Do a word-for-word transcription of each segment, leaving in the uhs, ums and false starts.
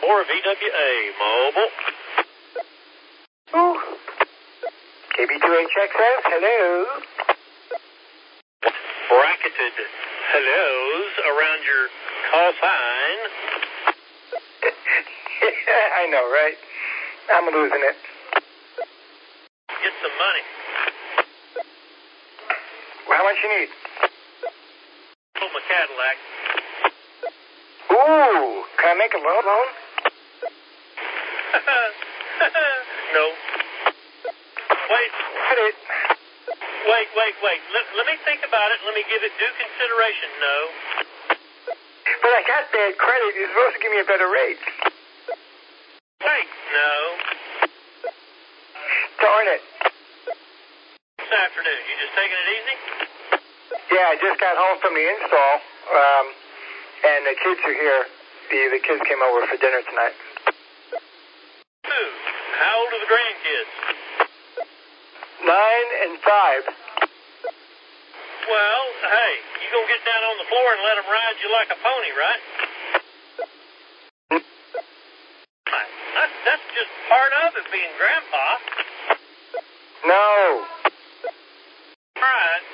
four V W A, mobile. Ooh. K B two H X S, hello. Bracketed hellos around your call sign. I know, right? I'm losing it. Get some money. Well, how much you need? Pull my Cadillac. Ooh, can I make a loan? loan? No. Wait. Credit. Wait, wait, wait. Let, let me think about it. Let me give it due consideration. No. But I got bad credit. You're supposed to give me a better rate. Wait, no. Darn it. This afternoon, you just taking it easy? Yeah, I just got home from the install, um, and the kids are here. The, the kids came over for dinner tonight. Who? How old are the grandkids? Nine and five. Well, hey, you gonna get down on the floor and let them ride you like a pony, right? That's, that's just part of it, being grandpa. No. All right.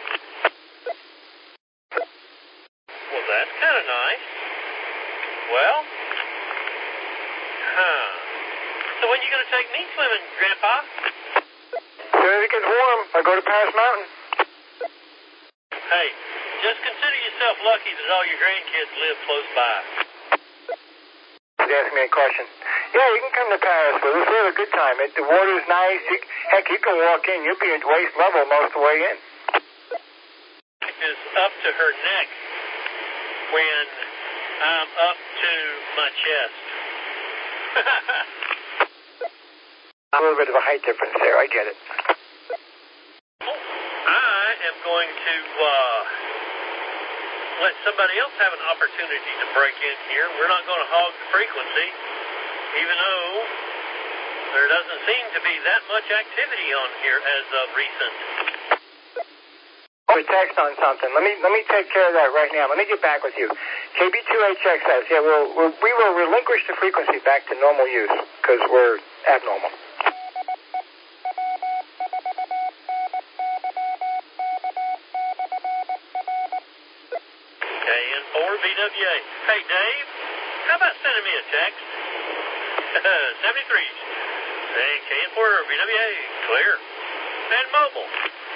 Well, that's kind of nice. Well, huh. So when you gonna take me swimming, Grandpa? As soon as it gets warm, I go to Paris Mountain. Hey, just consider yourself lucky that all your grandkids live close by. He's asking me a question. Yeah, you can come to Paris with us. We have a good time. It, the water's nice. You, heck, you can walk in. You'll be at waist level most of the way in. It is up to her neck when I'm up to my chest. A little bit of a height difference there. I get it. I am going to uh, let somebody else have an opportunity to break in here. We're not going to hog the frequency, even though there doesn't seem to be that much activity on here as of recent. Oh, a text on something. Let me let me take care of that right now. Let me get back with you. K B two H X S. Yeah, we'll, we'll, we will relinquish the frequency back to normal use because we're abnormal. K N four V W A. Hey, Dave, how about sending me a text? seventy-three. Hey, K N four V W A. Clear. And mobile.